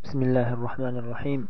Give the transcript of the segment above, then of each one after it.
بسم الله الرحمن الرحيم.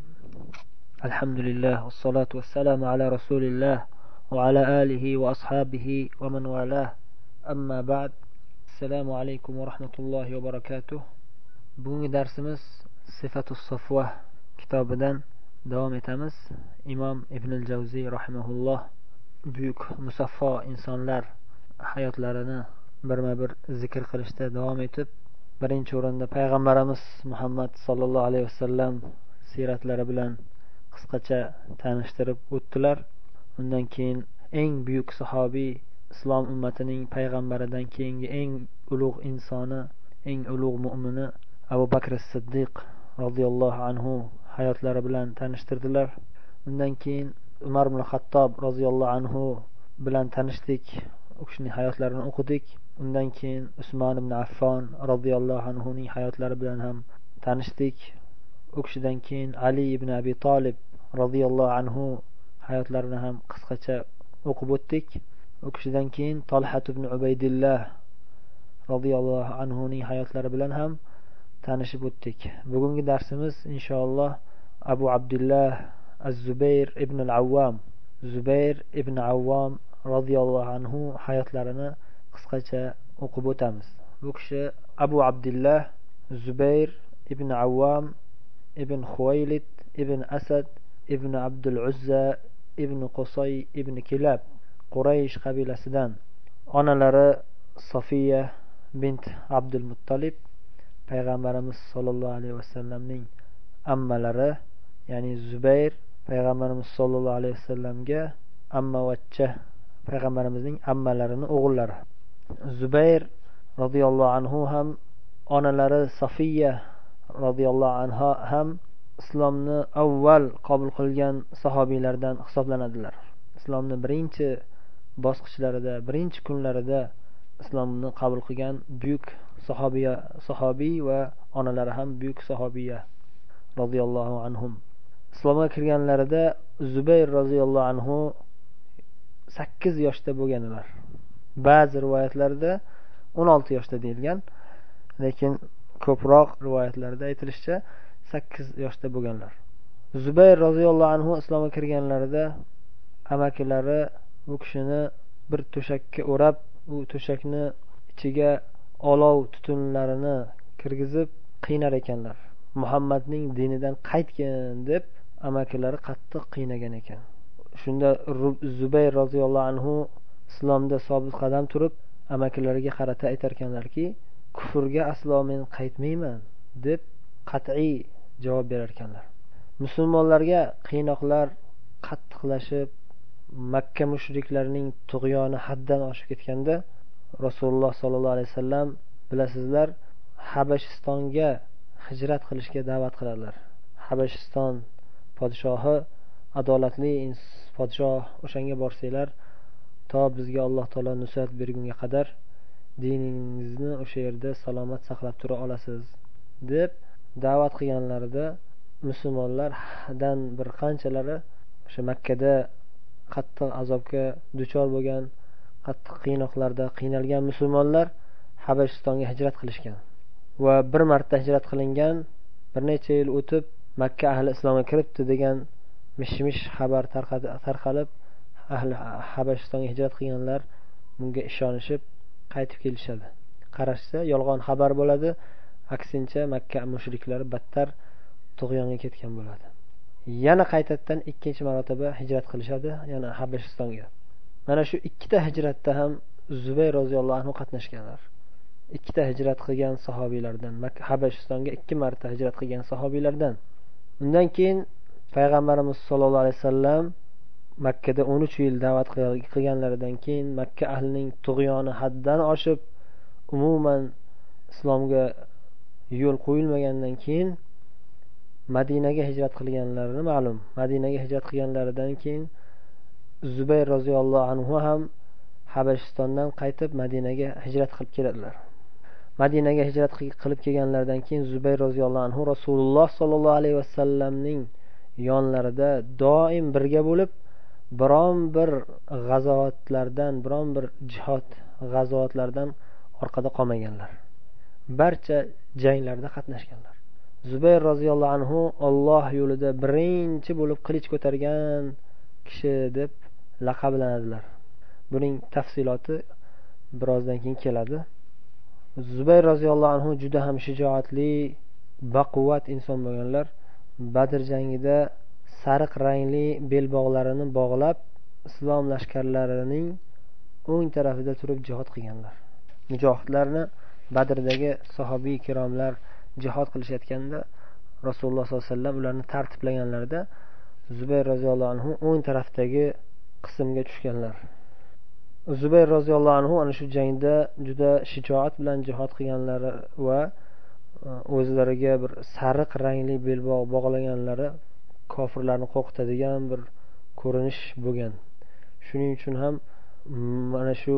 الحمد لله والصلاة والسلام على رسول الله وعلى آله وأصحابه ومن والاه. أما بعد. السلام عليكم ورحمة الله وبركاته. Bugungi darsimiz Sifatus Safwa kitobidan davom etamiz. Imom Ibn al-Jawziy rahimahulloh buyuk musaffo insonlar hayotlarini birma-bir zikr qilishda davom etib, birinchi o'rinda payg'ambarimiz Muhammad sallallohu alayhi vasallam siratlari bilan qisqacha tanishtirib o'tdilar. Undan keyin eng buyuk sahobiy, islom ummatining payg'ambaridan keyingi eng ulug' insoni, eng ulug' mu'mini Abu Bakr as-Siddiq radhiyallohu anhu hayotlari bilan tanishtirdilar. Undan keyin Umar ibn Xattob radhiyallohu anhu bilan tanishdik, u kishining hayotlarini o'qidik. Undan keyin Usmon ibn Affon radhiyallohu anhu ning hayotlari bilan ham tanishdik. U kishidan keyin Ali ibn Abi Talib radhiyallohu anhu hayotlarini ham qisqacha o'qib o'tdik. U kishidan keyin Talha ibn Ubaydillah radhiyallohu anhu ning hayotlari bilan ham tanishib o'tdik. Bugungi darsimiz inshaalloh Abu Abdullah Az-Zubayr ibn al-Awwam, Zubayr ibn Awwam radhiyallohu anhu hayotlarini qisqacha o'qib o'tamiz. Bu kishi Abu Abdullah Zubayr ibn Awwam ibn Khuwaylid ibn Asad ibn Abdul Uzza ibn Qusay ibn Kilab Quraysh qabilasidan. Onalari Safiya bint Abdul Muttalib, payg'ambarimiz sollallohu alayhi vasallamning ammalari, ya'ni Zubayr payg'ambarimiz sollallohu alayhi vasallamga ammavachcha, payg'ambarimizning ammalarining o'g'illari. Zubayr radhiyallohu anhu ham, onalari Safiya radhiyallohu anha ham islomni avval qabul qilgan sahobiylardan hisoblanadilar. Islomni birinchi bosqichlarida, birinchi kunlarida islomni qabul qilgan buyuk sahobiy va onalari ham buyuk sahobiya radhiyallohu anhum. Islomga kirganlarida Zubayr radhiyallohu anhu 8 yoshda bo'lganlar. Ba'zi rivoyatlarda 16 yoshda deyilgan, lekin ko'proq rivoyatlarda aytilishicha 8 yoshda bo'lganlar. Zubayr radhiyallohu anhu islomga kirganlarida amakilari bu kishini bir to'shakka o'rab, u to'shakni ichiga olov tutunlarini kirgizib qiynar ekanlar. Muhammadning dinidan qaytgin deb amakilari qattiq qiynagan ekan. Shunda Zubayr radhiyallohu anhu islomda sobit qadam turib amakilariga qarata aytar ekanlarki, kufrga aslo men qaytmayman deb qat'iy javob berar ekanlar. Musulmonlarga qiynoqlar qattiqlashib, Makka mushriklarining tug'yoni haddan oshib ketganda Rasululloh sollallohu alayhi vasallam, bilasizlar, Habashistonga hijrat qilishga da'vat qiladilar. Habashiston podshohi adolatli podshoh, o'shanga borsanglar to bizga Alloh taolo nusrat bergunga qadar diningizni o'sha yerda salomat saqlab tura olasiz deb da'vat qilganlarida musulmonlardan bir qanchalari o'sha Makkada qattiq azobga duchor bo'lgan, qattiq qiynoqlarda qiynalgan musulmonlar Habashistonga hijrat qilishgan va bir marta hijrat qilingan, bir necha yil o'tib Makka ahli islomga kiribdi degan mish-mish xabar tarqalib, ahli Habashistonga hijrat qilganlar bunga ishonishib qaytib kelishadi. Qarashsa yolg'on xabar bo'ladi, aksincha Makka mushriklari battar tug'yonga ketgan bo'ladi. Yana qaytadan ikkinchi marotaba hijrat qilishadi, yana Habashistonga. Mana shu ikkita hijratda ham Zubayr roziyallohu anhu qatnashganlar. Ikkita hijrat qilgan sahobiylardan, Habashistonga 2 marta hijrat qilgan sahobiylardan. Undan keyin payg'ambarimiz sollallohu alayhi vasallam Makkada 13 yil da'vat qilganlaridan keyin Makka ahlining tug'yoni haddan oshib, umuman islomga yo'l qo'yilmagandan keyin Madinaga hijrat qilganlarini ma'lum. Madinaga hijrat qilganlaridan keyin Zubayr roziyallohu anhu ham Habashistondan qaytib Madinaga hijrat qilib keladilar. Madinaga hijrat qilib kelganlaridan keyin Zubayr roziyallohu anhu Rasululloh sollallohu alayhi vasallamning yonlarida doim birga bo'lib, biron bir g'azotlardan, biron bir jihad g'azotlardan orqada qolmaganlar. Barcha janglarda qatnashganlar. Zubayr roziyallohu anhu Alloh yo'lida birinchi bo'lib qilich ko'targan kishi deb laqablanadilar. Buning tafsiloti birozdan keyin keladi. Zubayr roziyallohu anhu juda ham shijoatli, baquvvat inson bo'lganlar. Badr jangida sariq rangli belbog'larini bog'lab islom lashkarlarining o'ng tarafida turib jihad qilganlar. Mujohidlarni Badrdagi sahobiy kiromlar jihad qilishayotganda Rasululloh sollallohu alayhi vasallam ularni tartiblaganlarida Zubayr roziyallohu anhu o'ng tarafdagi qismga tushganlar. Zubayr roziyallohu anhu ana shu jangda juda shijoat bilan jihad qilganlari va o'zlariga bir sariq rangli belbog' bog'laganlari kofirlarni qo'rqitadigan bir ko'rinish bo'lgan. Shuning uchun ham mana shu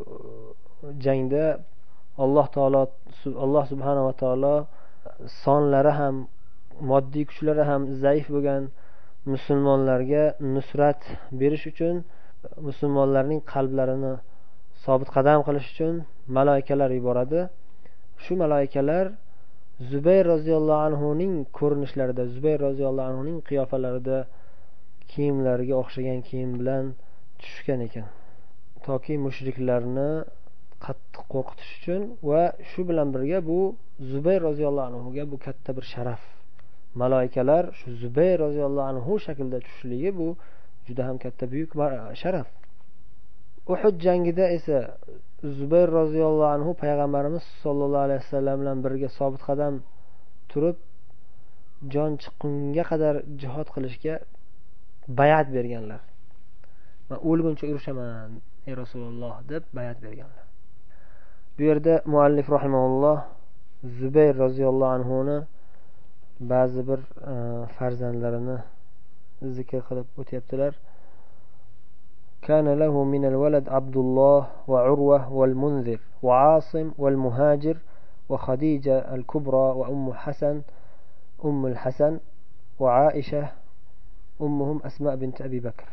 jangda Alloh subhanahu va taolo sonlari ham moddiy kuchlari ham zaif bo'lgan musulmonlarga nusrat berish uchun, musulmonlarning qalblarini sobit qadam qilish uchun malaikalar yuboradi. Shu malaikalar Zubayr roziyallohu anhuning ko'rinishlarida, Zubayr roziyallohu anhuning qiyofalarida kiyimlariga o'xshagan kiyim bilan tushgan ekan. Toki mushriklarni qattiq qo'rqitish uchun va shu bilan birga bu Zubayr roziyallohu anhuga bu katta bir sharaf. Malaikalar shu Zubayr roziyallohu anhu shaklda tushishligi bu juda ham katta buyuk sharaf. Uhud jangida esa Zubayr roziyallohu anhu payg'ambarimiz sollallohu alayhi vasallam bilan birga sobit qadam turib jon chiqqunga qadar jihad qilishga bay'at berganlar. Men o'lguncha urushaman ey Rasululloh deb bay'at berganlar. Bu yerda muallif rahimahulloh Zubayr roziyallohu anhuni ba'zi bir farzandlarini zikr qilib o'tyaptilar. كان له من الولد عبد الله وعروة والمنذر وعاصم والمهاجر وخديجة الكبرى أم الحسن وعائشة أمهم أسماء بنت أبي بكر.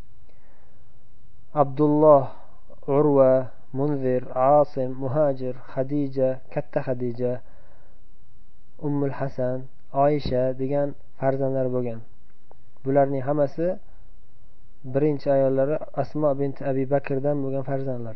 عبد الله، عروة، منذر، عاصم، مهاجر، خديجة، كتة خديجة، أم الحسن، عائشة degan farzandlar bo'lgan. Bularning hammasi birinchi ayollari Asma bint Abi Bakrdan bo'lgan farzandlari.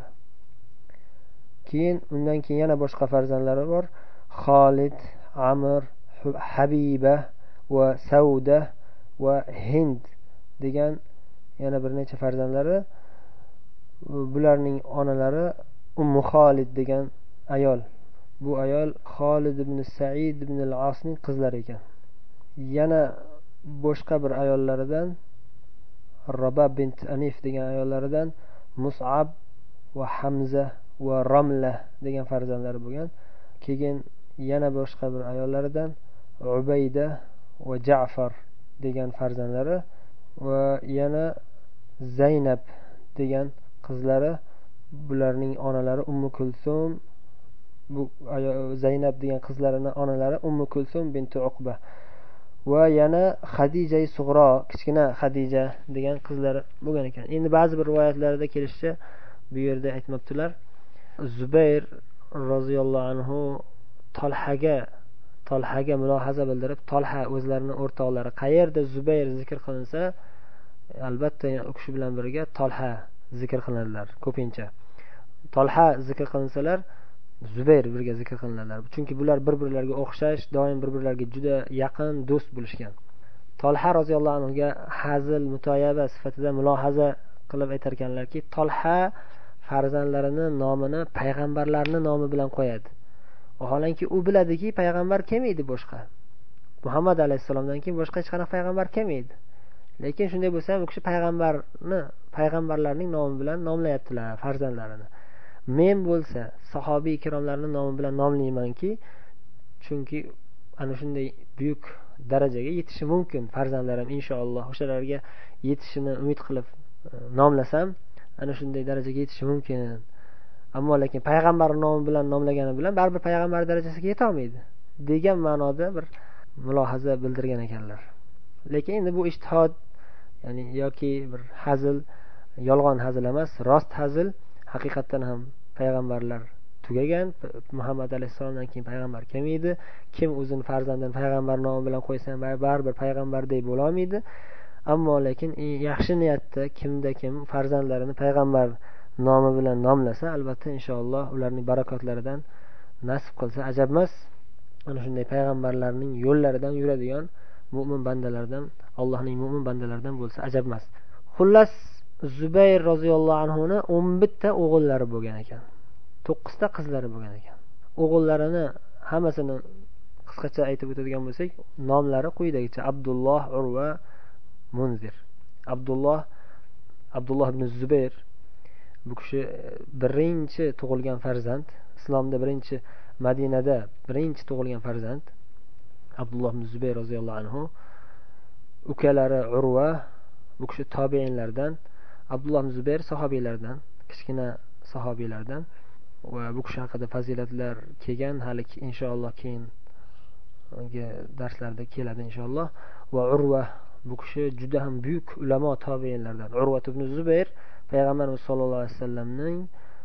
Undan keyin yana boshqa farzandlari bor. Xolid, Amr, Habiba va Sauda va Hind degan yana bir necha farzandlari. Bularning onalari Ummu Xolid degan ayol. Bu ayol Xolid ibn Sa'id ibn al-Asning qizlari ekan. Yana boshqa bir ayollaridan Rabab bint Anif degan ayollaridan Mus'ab va Hamza va Ramla degan farzandlari bo'lgan. Keyin yana boshqa bir ayollaridan Ubayda va Ja'far degan farzandlari va yana Zaynab degan qizlari. Bularning onalari Ummu Kulsum. Bu Zaynab degan qizlarining onalari Ummu Kulsum bint Uqba. Va yana Xadija Sug'ro, kichkina Xadija degan qizlari bo'lgan ekan. Endi ba'zi bir rivoyatlarda kelishicha bu yerda aytmoqchilar. Zubayr roziyallohu anhu Talhaga mulohaza bildirib, Talha o'zlarining o'rtoqlari qayerda Zubayr zikr qilinsa, albatta u kishi bilan birga Talha zikr qilinadilar ko'pincha. Talha zikr qilinsalar, Zubayr birga zikr qilinadilar. Chunki bular bir-birlariga o'xshash, doim bir-birlariga juda yaqin do'st bo'lishgan. Talha roziyallohu anhuga hazil, mutoyaba sifatida mulohaza qilib aytar ekanlarki, Talha farzandlarini nomini payg'ambarlarning nomi bilan qo'yadi. Vaholanki u biladiki, payg'ambar kim edi boshqa? Muhammad alayhisalomdan keyin boshqa hech qanaqa payg'ambar kim edi? Lekin shunday bo'lsa ham u kishi payg'ambarlarning nomi bilan nomlayaptilar farzandlarini. Men bo'lsa sahobiy ikromlarning nomi bilan nomlaymanki, chunki ana shunday buyuk darajaga yetishi mumkin farzandlarim, inshaalloh o'shalarga yetishini umid qilib nomlasam, ana shunday darajaga yetishi mumkin. Ammo lekin payg'ambar nomi bilan nomlagani bilan baribir payg'ambar darajasiga yeta olmaydi degan ma'noda bir mulohaza bildirgan ekanlar. Lekin endi bu ijtihod, ya'ni yoki bir hazil, yolg'on hazil emas, rost hazil. Haqiqatan ham payg'ambarlar tugagan. Muhammad alayhissalomdan keyin payg'ambar kelmaydi. Kim o'zini farzandini payg'ambar nomi bilan qo'ysa ham baribir payg'ambardek bo'lolmaydi. Ammo lekin yaxshi niyatda kimda kim farzandlarini payg'ambar nomi bilan nomlasa, albatta inshaalloh ularning barakotlaridan nasib qilsa ajab emas. Ana shunday payg'ambarlarning yo'llaridan yuradigan mu'min bandalardan, Allohning mu'min bandalaridan bo'lsa ajab emas. Xullas, Zubayr roziyallohu anhuni 11 ta o'g'illari bo'lgan ekan. 9 ta qizlari bo'lgan ekan. O'g'illarini hammasini qisqacha aytib o'tadigan bo'lsak, nomlari quyidagicha: Abdulloh, Urva, Munzir. Abdulloh ibn Zubayr bu kishi birinchi tug'ilgan farzand, islomda birinchi, Madinada birinchi tug'ilgan farzand Abdulloh ibn Zubayr roziyallohu anhu. Ukalari Urva bu kishi tobiinlardan, Abdulloh ibn Zubayr sahobiylardan, kichkina sahobiylardan. Va bu kishi haqida fazilatlar kelgan, hali inshaalloh keyingi darslarda keladi inshaalloh. Va Urva bu kishi juda ham buyuk ulamo tobiinlardan. Urva ibn Zubayr payg'ambarimiz sollallohu alayhi vasallamning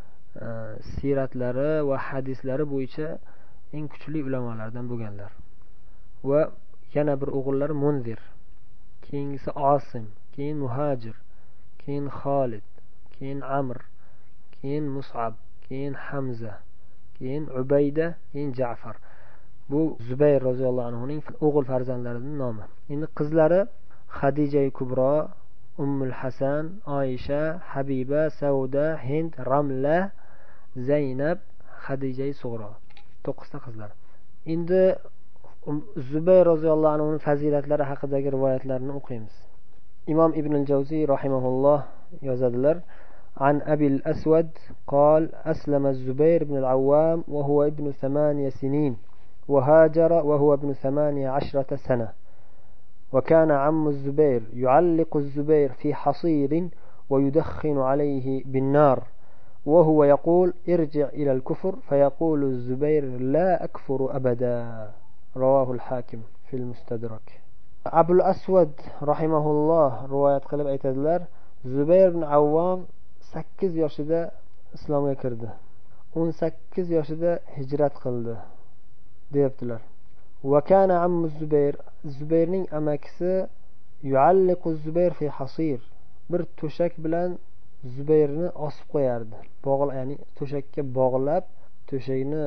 siratlari va hadislari bo'yicha eng kuchli ulamolardan bo'lganlar. Va yana bir o'g'illari Munzir, keyingisi Osim, keyin Muhajir, keyin Xolid, keyin Amr, keyin Mus'ab, keyin Hamza, keyin Ubayda, keyin Ja'far. Bu Zubayr roziyallohu anhuning o'g'il farzandlarining nomi. Endi qizlari Xadija Kubro, Ummul Hasan, Oysha, Habiba, Sauda, Hind, Ramla, Zaynab, Xadija Sug'ro. 9 ta qizlar. Endi Zubayr roziyallohu anhuning fazilatlari haqidagi rivoyatlarni o'qiymiz. Imom Ibn al-Jawziy rahimahulloh yozadilar: عن أبي الأسود قال: أسلم الزبير بن العوام وهو ابن 8 سنين، وهاجر وهو ابن 18 سنة، وكان عم الزبير يعلق الزبير في حصير ويدخن عليه بالنار، وهو يقول: ارجع إلى الكفر، فيقول الزبير: لا أكفر أبدا. رواه الحاكم في المستدرك. أبو الأسود رحمه الله رواية قلب aytadilar: Zubayr ibn Avvom 8 yoshida islomga kirdi, 18 yoshida hijrat qildi deyaptilar. Va kana ammu Zubayr, Zubayrning amakisi yualliqu Zubayr fi hasir, bir to'shak bilan Zubayrni osib qo'yardi. Ya'ni to'shakka bog'lab, to'shakni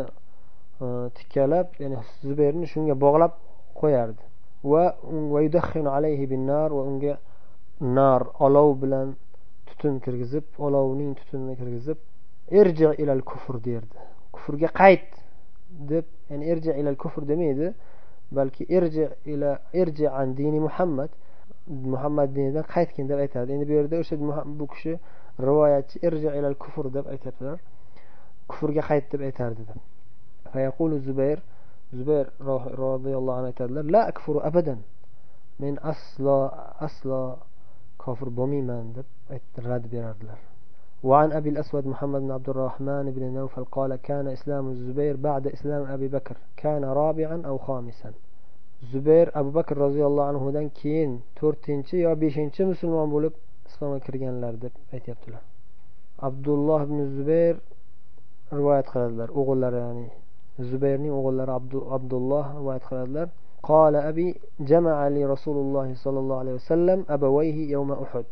tikalab, ya'ni Zubayrni shunga bog'lab qo'yardi. Va yudakhinu alayhi bin nar, va unga nar, olov bilan tutun kirgizib, olovning tutunini kirgizib, irji ilal kufr derdi. Kufrga qayt deb, ya'ni irji ilal kufr demaydi, balki irji an dini Muhammad dinidan qaytgin deb aytadi. Endi bu yerda o'sha bu kishi rivoyatchi irji ilal kufr deb aytadilar. Kufrga qayt deb aytardi. Fa yaqulu Zubayr radhiyallohu anhu aytadilar: la akfuru abadan, men aslo kofir bo'lmayman deb rad berardilar. وعن أبي الأسود محمد بن عبد الرحمن بن نوفل قال: كان إسلام الزبير بعد إسلام أبي بكر كان رابعا أو خامسا. Zubayr Abu Bakr roziyallohu anhudan keyin 4-chi yo 5-chi musulmon bo'lib islomga kirganlar deb aytibdilar. Abdulloh ibn Zubayr rivoyat qiladilar, o'g'illari, ya'ni Zubayrning o'g'illari Abdulloh rivoyat qiladilar. قال أبي جمع لي رسول الله صلى الله عليه وسلم أبويه يوم أحد.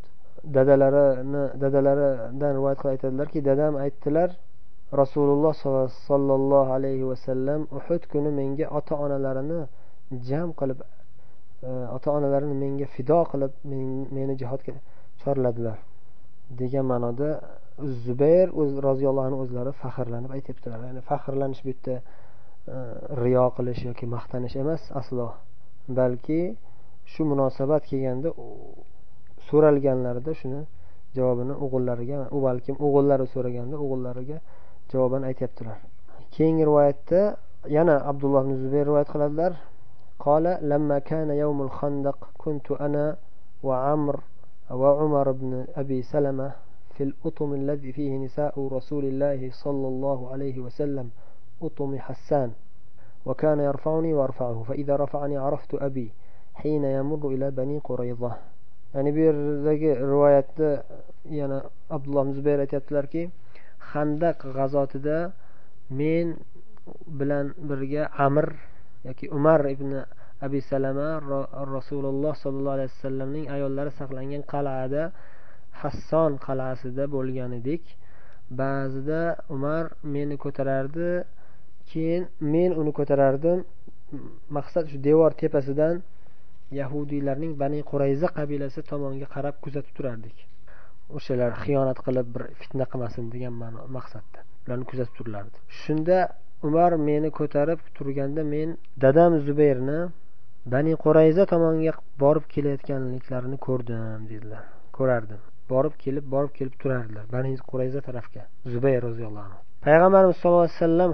Dadalaridan rivoyat qilib aytadilarki, dadam aytdilar, Rasululloh sallallohu alayhi vasallam Uhud kuni menga ota-onalarini jam qilib, ota-onalarini menga fido qilib, meni jihodga chorladilar degan ma'noda Zubayr roziyallohu anhu o'zlari faxrlanib aytibdilar. Ya'ni faxrlanish bu yerda riyo qilish yoki maqtanish emas aslo, balki shu munosabat kelganda so'ralganlarida shuni javobini o'g'illariga, balkim o'g'illari so'raganda o'g'illariga javoban aytibdilar. Keyingi rivoyatda yana Abdulloh ibn Zubayr rivoyat qiladilar. قال: لما كان يوم الخندق كنت أنا وعمر وعمر بن أبي سلمة في الأطم الذي فيه نساء رسول الله صلى الله عليه وسلم، أطم حسان، وكان يرفعني وارفعه، فإذا رفعني عرفت أبي حين يمر إلى بني قريظة. Yani bu yerdagi rivoyatda yana Abdulloh ibn Zubayr aytibdilarki, Xandaq g'azotida men bilan birga Amr yoki Umar ibn Abi Salama Rasululloh sollallohu alayhi vasallamning ayollari saqlangan qal'ada, Hasson qal'asida bo'lgan edik. Ba'zida Umar meni ko'tarardi, keyin men uni ko'tarardim. Maqsad shu devor tepasidan yahudiylarning Bani Qurayza qabilasi tomonga qarab kuzatib turardik. O'shalar xiyonat qilib bir fitna qilmasin degan maqsadda ularni kuzatib turardi. Shunda Umar meni ko'tarib turganda men dadam Zubayrni Bani Qurayza tomonga borib kelayotganliklarini ko'rdim dedilar. Ko'rardim. Borib kelib turardilar Bani Qurayza tarafga. Zubayr roziyallohu anhu. Payg'ambarimiz sollallohu alayhi vasallam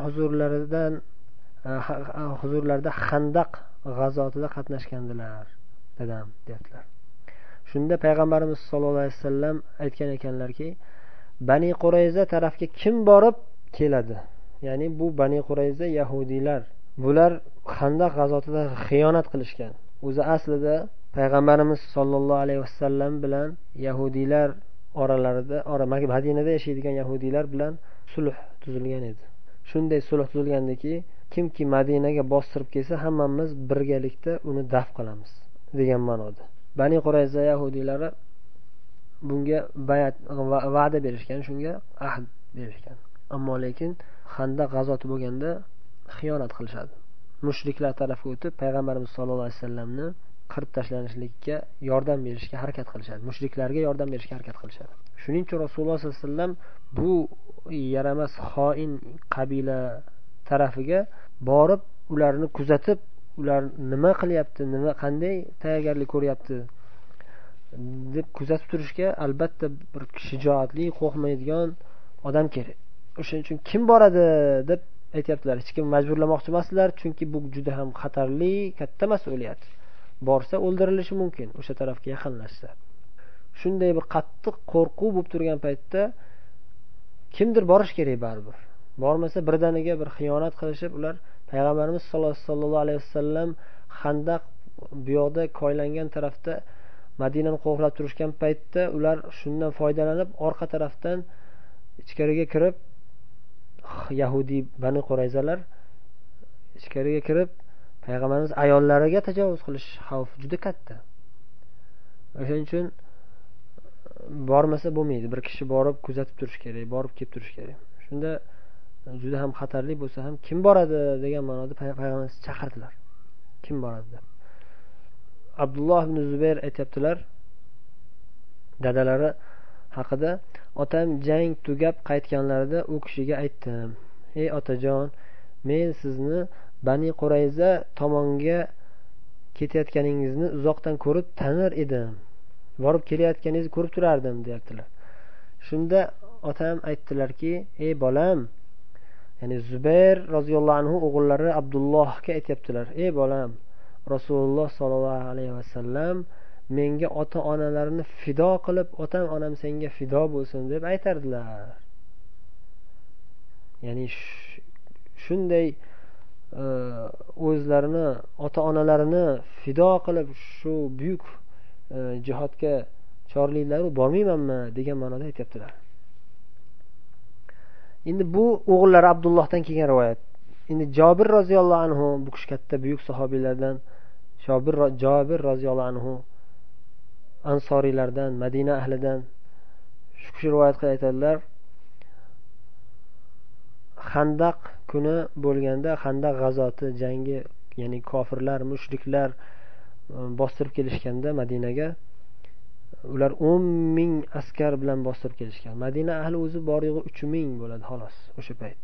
huzurlarida Xandaq g'azotida qatnashgandilar dadam dedilar. Shunda payg'ambarimiz sollallohu alayhi vasallam aytgan ekanlarki, Bani Qurayza tarafga kim borib keladi? Ya'ni bu Bani Qurayza yahudiylar. Bular Xandaq g'azotida xiyonat qilishgan. O'zi aslida payg'ambarimiz sollallohu alayhi vasallam bilan yahudiylar oralarida, Madinada yashaydigan yahudiylar bilan sulh tuzilgan edi. Shunday sulh tuzilgandiki, kimki Madinaga bostirib kelsa, hammamiz birgalikda uni daf qilamiz degan ma'noda. Bani Qurayza yahudiylari bunga va'da berishgan, shunga ahd berishgan. Ammo lekin Xandaq g'azoti bo'lganda xiyonat qilishadi. Mushriklar tarafga o'tib payg'ambarimiz sollallohu alayhi vasallamni qirib tashlanishlikka yordam berishga harakat qilishadi. Mushriklarga yordam berishga harakat qilishadi. Shuning uchun Rasululloh sollallohu alayhi vasallam bu yaramas xoin qabila tarafiga borib ularni kuzatib, ular nima qilyapti, qanday tayyorgarlik ko'ryapti deb kuzatib turishga albatta bir shijoatli, qo'rqmaydigan odam kerak. O'shaning uchun kim boradi deb aytayaptilar. Hech kim majburlamoqchi emaslar, chunki bu juda ham xatarli, katta mas'uliyat. Borsa o'ldirilishi mumkin o'sha tarafga yaqinlashsa. Shunday bir qattiq qo'rquv bo'lib turgan paytda kimdir borish kerak baribir. Bormasa birdaniga bir xiyonat qilishib, ular payg'ambarimiz sollallohu alayhi vasallam Xandaq bu yoqda koylangan tarafda Madinani qo'riqlab turishgan paytda ular shundan foydalanib orqa tarafdan ichkariga kirib, Yahudi Bani Qurayzalar ichkariga kirib payg'ambarimiz ayollariga tajovuz qilish xavfi juda katta. O'shaning uchun bormasa bo'lmaydi. Bir kishi borib kuzatib turish kerak, borib kelib turish kerak. Shunda juda ham xatarli bo'lsa ham kim boradi degan ma'noda payg'ambarimiz chaqirdilar. Kim boradi deb. Abdulloh ibn Zubayr aytibdilar, dadalari haqida, otam jang tugab qaytganlarida u kishiga aytdim: "Ey otajon, men sizni Bani Qurayza tomonga ketayotganingizni uzoqdan ko'rib tanir edim. Borib kelayotganingizni ko'rib turardim", deyaptilar. Shunda otam aytdilarki: "Ey bolam", ya'ni Zubayr roziyallohu anhu o'g'illari Abdullohga aytibdilar: "Ey bolam, Rasululloh sollallohu alayhi vasallam menga ota-onalarini fido qilib, otam onam senga fido bo'lsin deb aytardilar." Ya'ni shunday o'zlarini ota-onalarini fido qilib shu buyuk jihodga chorlilar bormaymanmi degan ma'noda aytibdilar. Endi bu o'g'illari Abdullohdan kelgan rivoyat. Endi Jobir roziyallohu anhu, bu kishi katta buyuk sahobiylardan, Jobir roziyallohu anhu ansoriylardan, Madina ahlidan, shu kishi rivoyat qilib aytadilar: Xandaq kuni bo'lganda, Xandaq g'azoti jangi, ya'ni kofirlar, mushriklar bostirib kelishganda Madinaga, ular 10,000 askar bilan bostirib kelishgan. Madina ahli o'zi bor-yo'g'i 3,000 bo'ladi xolos o'sha payt.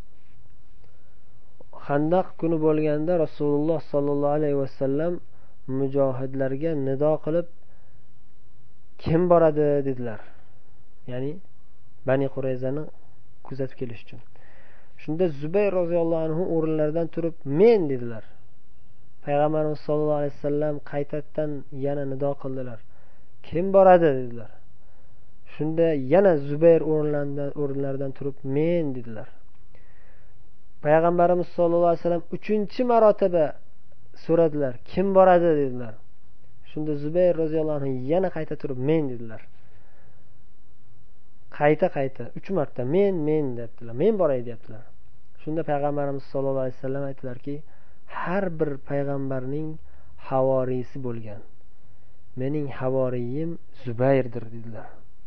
Xandaq kuni bo'lganda Rasululloh sollallohu alayhi vasallam mujohidlarga nido qilib, kim boradi dedilar. Ya'ni Bani Qurayzani kuzatib kelish uchun. Shunda Zubayr roziyallohu anhu o'rinlaridan turib, "Men" dedilar. Payg'ambarimiz sollallohu alayhi vasallam qaytadan yana nido qildilar. "Kim boradi?" dedilar. Shunda yana Zubayr o'rinlaridan turib, "Men" dedilar. Payg'ambarimiz sollallohu alayhi vasallam 3-marotaba so'radilar, "Kim boradi?" dedilar. Shunda Zubayr roziyallohu anhu yana qayta turib, "Men" dedilar. Qayta 3 marta "Men" debdilar. "Men boray" debdilar. Shunda payg'ambarimiz sollallohu alayhi vasallam aytdilarki, har bir payg'ambarning havoriysi bo'lgan. Mening havoriyim Zubayrdir dedilar.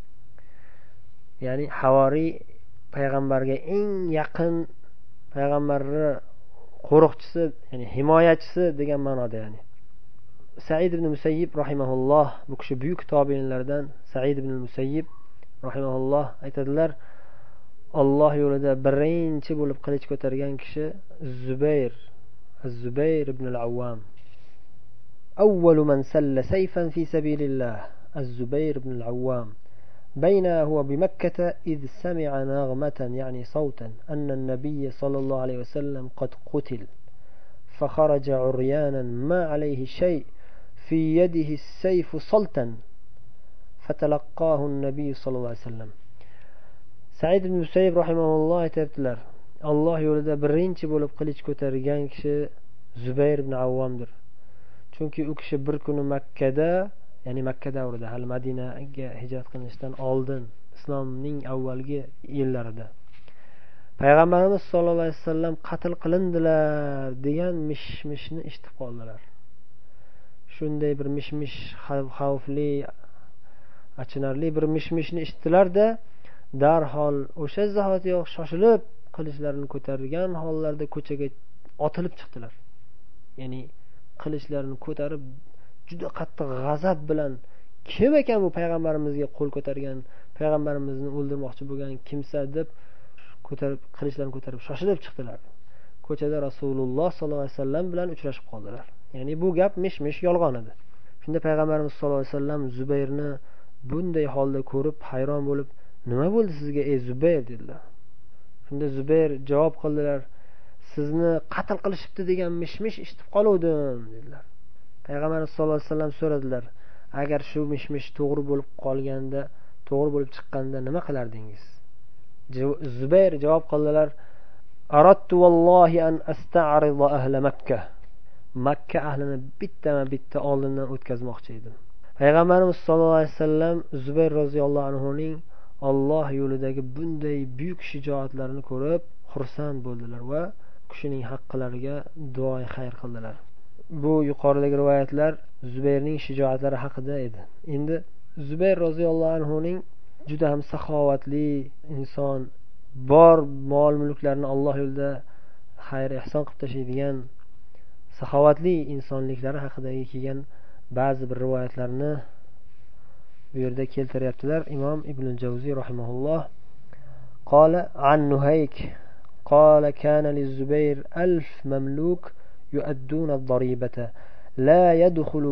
Ya'ni havoriy payg'ambarga eng yaqin, payg'ambarni qo'riqchisi, ya'ni himoyachisi degan ma'noda. Ya'ni Said ibn Musayyib rahimahulloh, bu kishi buyuk tobiinlardan Said ibn Musayyib rahimahulloh aytadilar, Alloh yo'lida birinchi bo'lib qilich ko'targan kishi Zubayr ibn al-Awwam. Awwalu man salla sayfan fi sabilillah Az-Zubayr ibn al-Awwam. بينما هو بمكة إذ سمع نغمة يعني صوتا أن النبي صلى الله عليه وسلم قد قتل فخرج عريانا ما عليه شيء في يده السيف صلتا فتلقاه النبي صلى الله عليه وسلم. Said ibn Musayyib rahimahulloh aytadilar, Alloh yo'lida birinchi bo'lib qilich ko'targan kishi Zubayr ibn Avvomdir. Chunki u kishi bir kuni Makkada, ya'ni Makka davrida, hali Madinaga hijrat qilinishdan oldin, islomning avvalgi yillarida payg'ambarimiz sollallohu alayhi vasallam qatl qilindilar degan mishmishni eshitib qoldilar. Shunday bir mishmish, xavfli, achinarli bir mishmishni eshitdilar-da, darhol o'sha zahotiyoq shoshilib qilichlarini ko'targan hollarda ko'chaga otilib chiqdilar. Ya'ni qilichlarini ko'tarib juda qattiq g'azab bilan, kim ekan bu payg'ambarimizga qo'l ko'targan, payg'ambarimizni o'ldirmoqchi bo'lgan kimsa deb qilichlarini ko'tarib shoshilib chiqdilar. Ko'chada Rasululloh sollallohu alayhi vasallam bilan uchrashib qoldilar. Ya'ni bu gap mish-mish, yolg'on edi. Shunda payg'ambarimiz sollallohu alayhi vasallam Zubayrni bunday holda ko'rib hayron bo'lib, nima bo'ldi sizga ey Zubayr dedilar. Shunda Zubayr javob qildilar, sizni qatl qilishibdi degan mishmish eshitib qoluvdim dedilar. Payg'ambarimiz sollallohu alayhi vasallam so'radilar, agar shu mishmish to'g'ri bo'lib qolganda, to'g'ri bo'lib chiqqanda nima qilardingiz? Zubayr javob qildilar, aradtu vallohi an asta'rida ahla Makka. Makka ahlini bitta oldindan o'tkazmoqchi edim. Payg'ambarimiz sollallohu alayhi vasallam Zubayr roziyallohu anhuning Alloh yo'lidagi bunday buyuk shijoatlarini ko'rib xursand bo'ldilar va kishining haqqilariga duo xayr qildilar. Bu yuqoridagi rivoyatlar Zubayrning shijoatlari haqida edi. Endi Zubayr roziyallohu anhuning juda ham saxovatli inson, bor mol-mulklarni Alloh yo'lida xayr ihson qilib tashlaydigan saxovatli insonliklari haqidagi kelgan ba'zi bir rivoyatlarni bu yerda keltiryaptilar. Imom Ibn al-Jawziy rahimahulloh qala an Nuhayk qala kana liz-Zubayr 1000 mamluk يؤدون الضريبة لا يدخل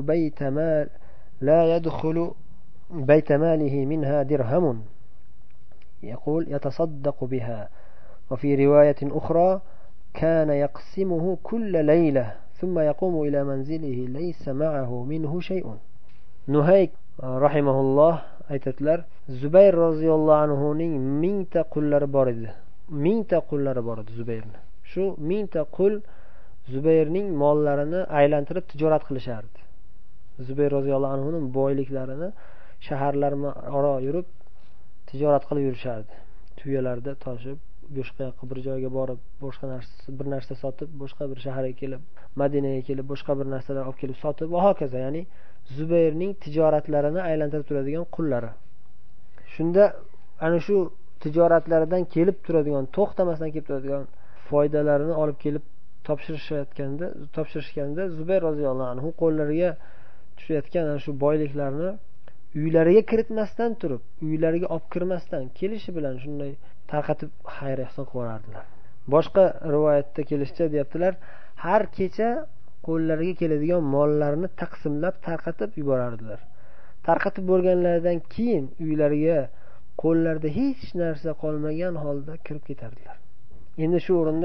بيت ماله منها درهم يقول يتصدق بها. وفي رواية أخرى كان يقسمه كل ليلة ثم يقوم إلى منزله ليس معه منه شيء. Nuhayk rahimahulloh aytadilar, Zubayr roziyallohu anhuning 1000 ta qullari bor edi. 1000 ta qullari bor edi Zubayrning. Shu 1000 ta qul Zubayrning mollarini aylantirib tijorat qilishardi. Zubayr roziyallohu anhuning boyliklarini shaharlarma aro yurib tijorat qilib yurishardi. Tuyalarda toshib, boshqa bir joyga borib, boshqa bir narsa sotib, boshqa bir shaharga kelib, Madinaga kelib, boshqa bir narsalar olib kelib sotib va hokazo. Ya'ni Zubayrning tijoratlarini aylantirib turadigan qullari. Shunda ana shu tijoratlaridan kelib turadigan, to'xtamasdan kelib turadigan foydalarini olib kelib topshirishganda Zubayr roziyallohu anhu qo'llariga tushayotgan ana shu boyliklarni uylariga kiritmasdan turib, uylariga olib kirmasdan kelishi bilan shunday tarqatib xayr ihson qilardilar. Boshqa rivoyatda kelishicha deyaptilar, har kecha qo'llariga keladigan mollarni taqsimlab tarqatib yuborardilar. Tarqatib bo'lganlaridan keyin uylariga qo'llarida hech narsa qolmagan holda kirib ketardilar. Endi shu o'rinda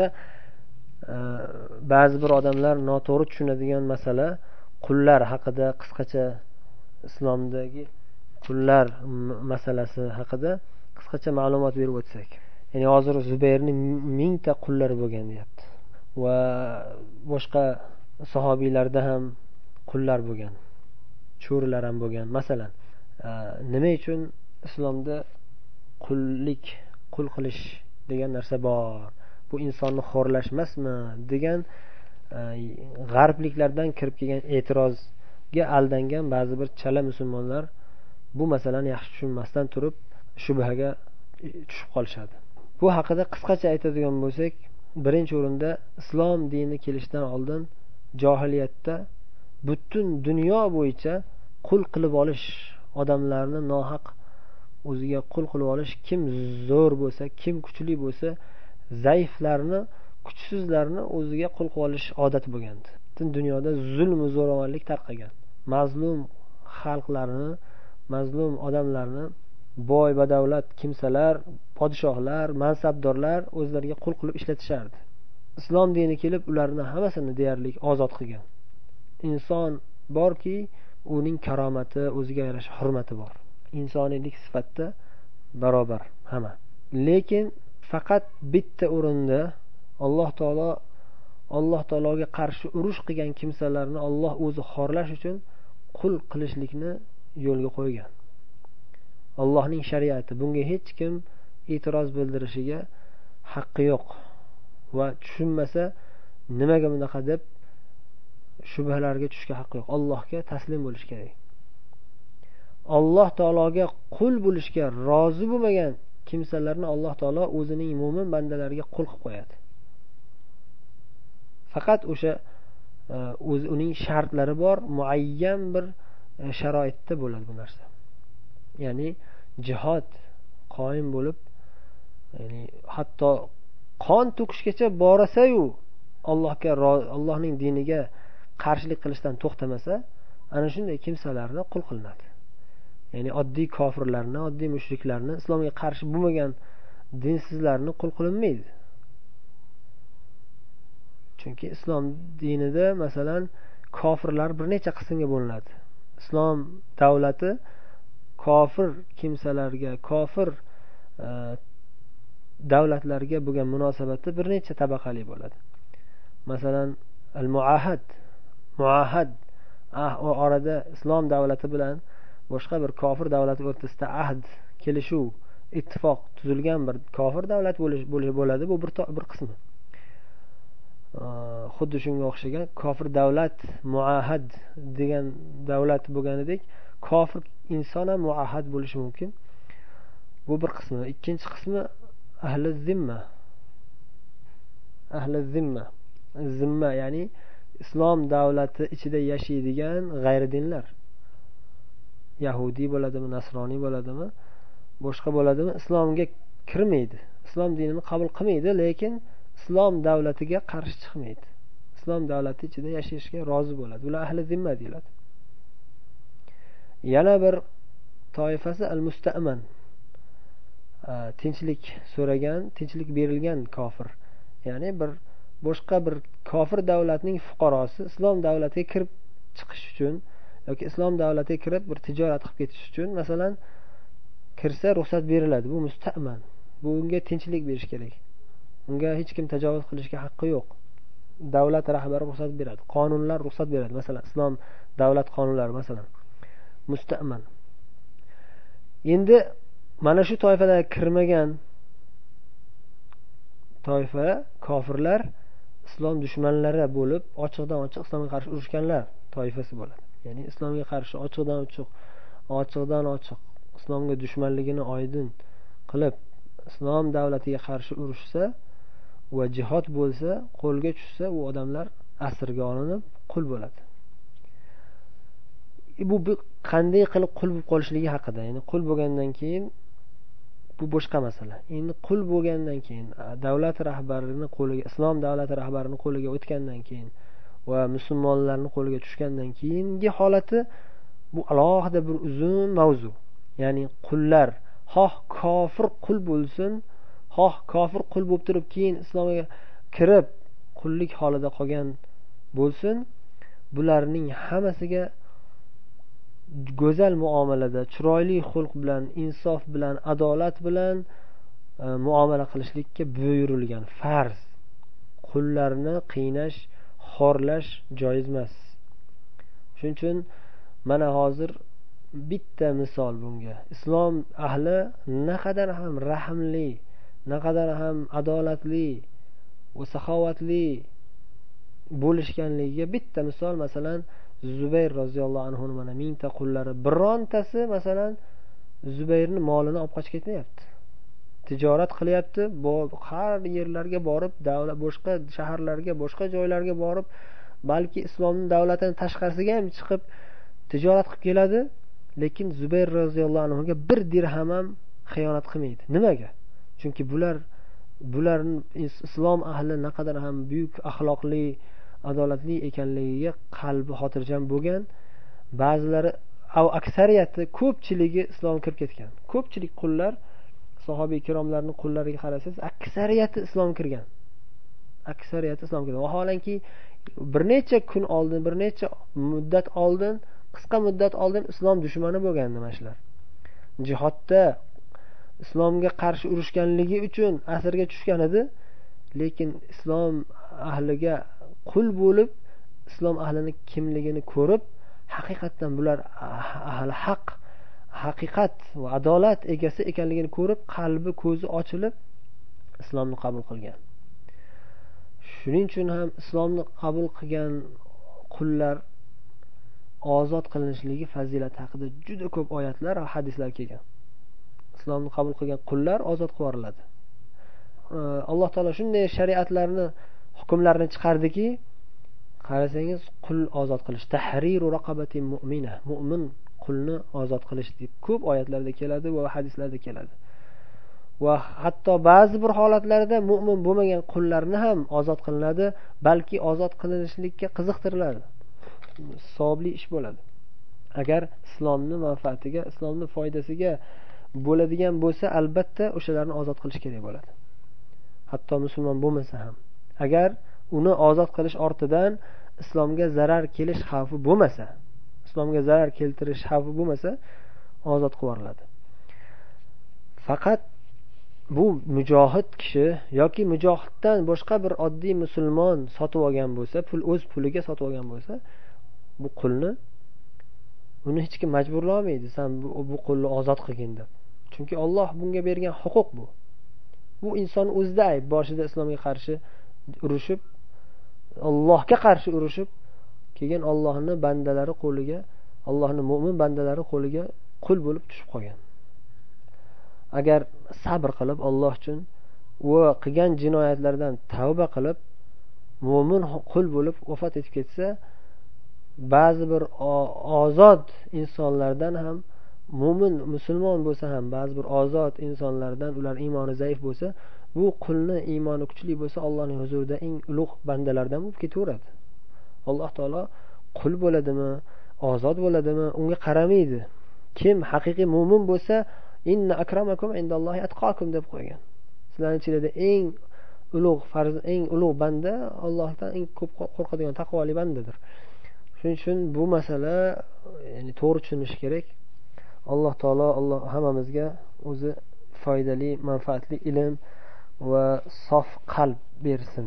ba'zi bir odamlar noto'g'ri tushunadigan masala qullar haqida, qisqacha islomdagi qullar masalasi haqida qisqacha ma'lumot berib o'tsak. Ya'ni hozir Zubayrning 1000 ta qullari bo'lgan deyapti. Va boshqa sahobiylarda ham qullar bo'lgan, cho'rilar ham bo'lgan. Masalan, nima uchun islomda qul qilish degan narsa bor? bu insonni xo'rlash emasmi degan g'arbliklardan kirib kelgan e'tirozga aldangan ba'zi bir chala musulmonlar bu masalani yaxshi tushunmasdan turib shubhaga tushib qolishadi. Bu haqida qisqacha aytadigan bo'lsak, birinchi o'rinda islom dini kelishidan oldin johiliyatda butun dunyo bo'yicha qul qilib olish, odamlarni nohaq o'ziga qul qilib olish, kim zo'r bo'lsa, kim kuchli bo'lsa, zaiflarni, kuchsizlarni o'ziga qul qilib olish odat bo'lgandi. Butun dunyoda zulm va zo'ravonlik tarqagan. Mazlum xalqlarni, mazlum odamlarni boy badavlat kimsalar, podshohlar, mansabdorlar o'zlariga qul qilib ishlatishardi. Islom dini kelib ularni hammasini deyarli ozod qilgan. Inson borki, uning karomati, o'ziga yarasha hurmati bor. Insoniylik sifatida barobar hamma. Lekin faqat bitta o'rinda Alloh taologa qarshi urush qilgan kimsalarni Alloh o'zi xorlash uchun qul qilishlikni yo'lga qo'ygan. Allohning shariati, bunga hech kim e'tiroz bildirishiga haqqi yo'q va tushunmasa nimaga bunaqa deb shubhalarga tushishga haqqi yo'q. Allohga taslim bo'lish kerak. Alloh taologa qul bo'lishga rozi bo'lmagan kimsalarni Alloh taolo o'zining mo'min bandalariga qul qilib qo'yadi. Faqat o'sha uning shartlari bor, muayyan bir sharoitda bo'ladi bu narsa. Ya'ni jihod qoyim bo'lib, ya'ni hatto qon to'kishgacha borasa-yu Allohning diniga qarshilik qilishdan to'xtamasa, ana shunday kimsalarni qul qilinadi. Ya'ni oddiy kofirlarni, oddiy mushriklarni, islomga qarshi bo'lmagan dinsizlarni qul qilinmaydi. Chunki islom dinida masalan kofirlar bir necha qismga bo'linadi. Islom davlati kofir kimsalarga, kofir davlatlarga bo'lgan munosabati bir necha tabaqali bo'ladi. Masalan, al-muahad, orada islom davlati bilan boshqa bir kofir davlati o'rtasida ahd, kelishuv, ittifoq tuzilgan bir kofir davlat bo'ladi. Bu bir qismi. Xuddi shunga o'xshagan kofir davlat, muahad degan davlat bo'lganidek, kofir inson ham muahad bo'lishi mumkin. Bu bir qismi. Ikkinchi qismi ahli zimma. Zimma, ya'ni islom davlati ichida yashaydigan g'ayridinlar. Yahudiy bo'ladimi, nasroniy bo'ladimi, boshqa bo'ladimi, islomga kirmaydi. Islom dinini qabul qilmaydi, lekin islom davlatiga qarshi chiqmaydi. Islom davlati ichida yashashga rozi bo'ladi. Ular ahli zimma deyiladi. Yana bir toifasi al-musta'man. Tinchlik so'ragan, tinchlik berilgan kofir. Ya'ni boshqa bir kofir davlatning fuqarosi islom davlatiga kirib chiqish uchun yoki islom davlatiga kirib bir tijorat qilib ketish uchun masalan kirsa ruxsat beriladi. Bu musta'man. Bu unga tinchlik berish kerak. Unga hech kim tajovuz qilishga haqqi yo'q. Davlat rahbari ruxsat beradi. Qonunlar ruxsat beradi. Masalan, islom davlat qonunlari masalan. Musta'man. Endi mana shu toifaga kirmagan toifa kofirlar islom dushmanlari bo'lib, ochiqdan ochiq islomga qarshi urushganlar toifasi bo'ladi. Ya'ni islomga qarshi ochiqdan ochiq islomga dushmanligini oydin qilib, islom davlatiga qarshi urushsa va jihod bo'lsa, qo'lga tushsa, u odamlar asirga olinib qul bo'ladi. Bu qanday qilib qul bo'lib qolishligi haqida, ya'ni qul bo'lgandan keyin bu boshqa masala. Endi qul bo'lgandan keyin davlat rahbarining qo'liga, islom davlati rahbarining qo'liga o'tgandan keyin va musulmonlarning qo'liga tushgandan keyingi holati bu alohida bir uzun mavzu. Ya'ni qullar xoh kofir qul bo'lsin, xoh kofir qul bo'lib turib keyin islomga kirib qullik holida qolgan bo'lsin, bularning hammasiga go'zal muomalada, chiroyli xulq bilan, insof bilan, adolat bilan muomala qilishlikka buyurilgan farz. Qullarni qiynash, xorlash joiz emas. Shuning uchun mana hozir bitta misol bunga. Islom ahli naqadar ham rahmli, naqadar ham adolatli va saxovatli bo'lishganligiga bitta misol, masalan Zubayr roziyallohu anhu mana 1000 ta qullari, birontasi masalan Zubayrning molini olib qochib ketmayapti. Tijorat qilyapti, har yerlarga borib, davlat boshqa shaharlarga, boshqa joylarga borib, balki islomning davlatining tashqarisiga ham chiqib tijorat qilib keladi, lekin Zubayr roziyallohu anhu ga bir dirham ham xiyonat qilmaydi. Nimaga? Chunki bularning islom ahli naqadar ham buyuk axloqli, adolatli ekanligiga qalbi xotirjam bo'lgan. Ba'zilari, aksariyati, ko'pchiligi islomga kirib ketgan. Ko'pchilik qullar, sahobiy kiromlarning qullariga qarasangiz, aksariyati islomga kirgan. Vaholanki bir necha kun oldin, bir necha muddat oldin, qisqa muddat oldin islom dushmani bo'lgan mana shular. Jihodda islomga qarshi urushganligi uchun asirga tushgan edi, lekin islom ahliga qul bo'lib, islom ahlining kimligini ko'rib, haqiqatan bular ahli haq, haqiqat va adolat egasi ekanligini ko'rib, qalbi, ko'zi ochilib islomni qabul qilgan. Shuning uchun ham islomni qabul qilgan qullar ozod qilinishligi fazilati haqida juda ko'p oyatlar va hadislar kelgan. Islomni qabul qilgan qullar ozod qilinadi. Alloh taolo shunday shariatlarni, hukmlarni chiqardiki, qarasangiz qul ozod qilish, tahriru raqabatin mu'mina, mu'min qulni ozod qilish deb ko'p oyatlarda keladi va hadislarda keladi. Va hatto ba'zi bir holatlarda mu'min bo'lmagan qullarni ham ozod qilinadi, balki ozod qilinishlikka qiziqtiriladi. Savobli ish bo'ladi. Agar islomning manfaatiga, islomning foydasiga bo'ladigan bo'lsa, albatta o'shalarni ozod qilish kerak bo'ladi. Hatto musulmon bo'lmasa ham. Agar uni ozod qilish ortidan islomga zarar kelish xavfi bo'lmasa, islomga zarar keltirish xavfi bo'lmasa, ozod qilinadi. Faqat bu mujohid kishi yoki mujohiddan boshqa bir oddiy musulmon sotib olgan bo'lsa, o'z puliga sotib olgan bo'lsa, bu qulni uni hech kim majburlamaydi, sen bu qulni ozod qilgin deb. Chunki Alloh bunga bergan huquq bu. Bu inson o'zida ayb, boshida islomga qarshi urushib, Allohga qarshi urushib, keyin Allohning bandalari qo'liga, Allohning mu'min bandalari qo'liga qul bo'lib tushib qolgan. Agar sabr qilib Alloh uchun va qilgan jinoyatlardan tavba qilib mu'min qul bo'lib vafot etib ketsa, ba'zi bir ozod insonlardan ham, mu'min musulmon bo'lsa ham, ba'zi bir ozod insonlardan ular iymoni zaif bo'lsa, bu qulni iymoni kuchli bo'lsa, Allohning huzurida eng ulug' bandalardan bo'lib ketaveradi. Alloh taolo qul bo'ladimi, ozod bo'ladimi, unga qaramaydi. Kim haqiqiy mu'min bo'lsa, inna akramakum indallohi atqakum deb qo'ygan. Sizlarning ichida eng ulug' farz, eng ulug' banda Allohdan eng ko'p qo'rqadigan taqvoli bandadir. Shuning uchun bu masala ya'ni to'g'ri tushunish kerak. Alloh taolo hammamizga o'zi foydali, manfaatli ilm va sof qalb bersin.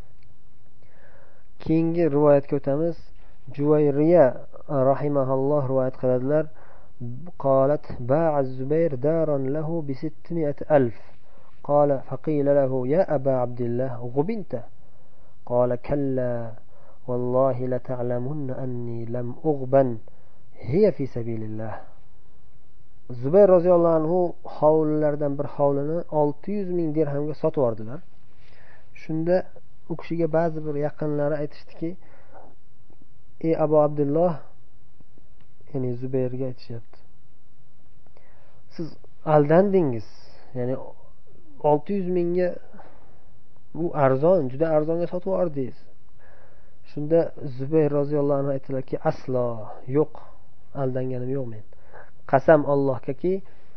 Keyingi rivoyatga o'tamiz. Juvayriya rahimahalloh rivoyat qiladilar. قالت باع الزبير دارا له ب600,000 قال فقيل له يا أبا عبد الله غبنت قال كلا والله لتعلمن أني لم أغبن هي في سبيل الله. Zubayr roziyallohu anhu hovlilardan bir hovlini 600,000 dirhamga sotib oldilar. Shunda u kishiga ba'zi bir yaqinlari aytishdiki, ey Abu Abdulloh, ya'ni Zubayrga aytishyapti, siz aldandingiz, ya'ni 600,000 ga bu arzon, juda arzonga sotib yubordingiz. Shunda Zubayr roziyallohu anhu aytdilarki, aslo yo'q, aldanganim yo'q men. Qasam Allohgaki,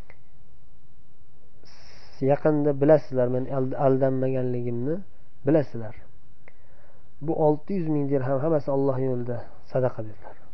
yaqinda bilasizlar, men aldanmaganligimni bilasizlar. Bu 600,000 dirham hammasi Alloh yo'lida sadaqa dedilar.